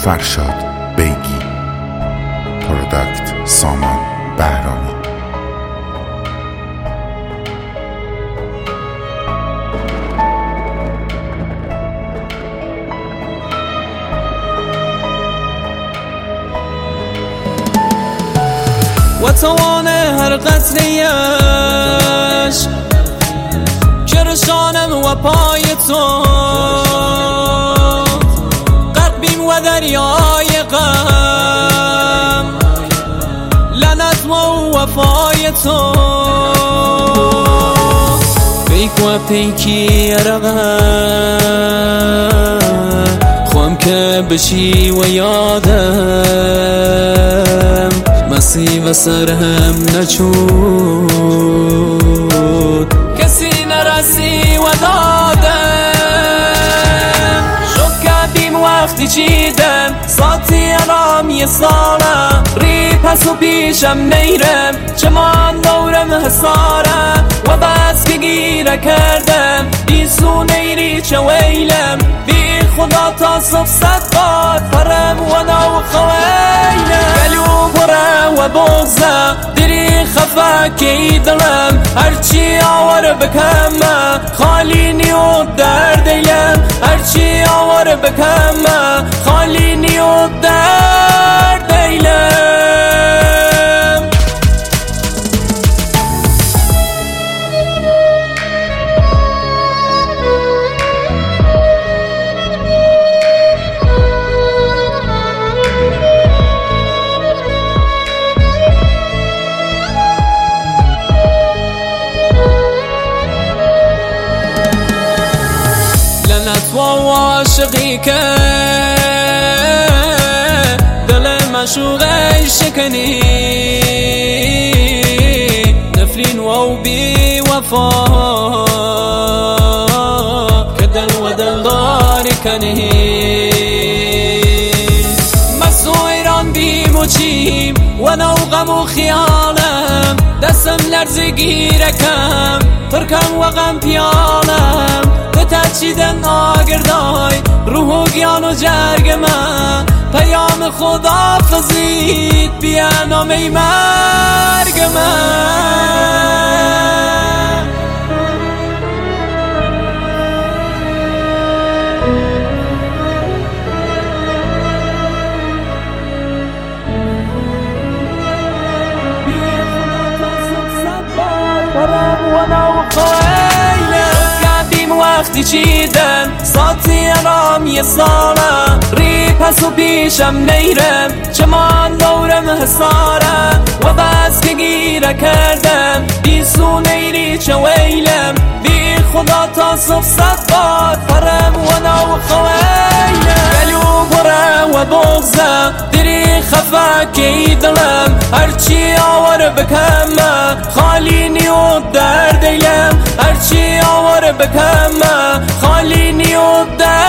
فرشاد بیگی. پروداکت سامان بهرامی. و توان هر قطره‌اش کرشانم و پای تو غرق بین و دریای غم لعنت و وفای تو پیک و پیکی رقم خوام که بشی و یادم مسی و سرهم نچود کسی نرسی و دادم شد کردیم وقتی چیدم ساتی ارام یه سالم ری پس و پیشم نیرم چمان دورم حسارم و بس که گیره کردم بیسو نیری چه ویلم بی خدا تا صف صد بار پرم و نو خویلم گلو پره و بغزه دری خفه که دلم هرچی آور بکمه خالی نیو در دیلم هرچی آور بکمه خالی نیو در دیلم لعنت و عاشقی که دل مشوقه شکنی نفرین و بی وفا که دل و دلداری کنی مسو ایران بیم و چیم و نو غم و خیالم دستم لرزگیرکم ترکم و غم پیالم تچیدن آگردای روح و گیان و جرگ من پیام خدا فزید بیا نامه مرگ من بیا خدا تا صبح صد بار برم و نو خویلم وقتی چیدم ساتی ارام یه سالم ری پس و پیشم نیرم چمان دورم حسارم و بس که گیره کردم بیسو نیری چه ویلم بی خدا تا صف صد بار پرم و نو خویلم گلو پره و بغزه دری خفه که دلم هرچی آور بکمه خالی نیو در دیلم هرچی آور بکمه خالی نیو در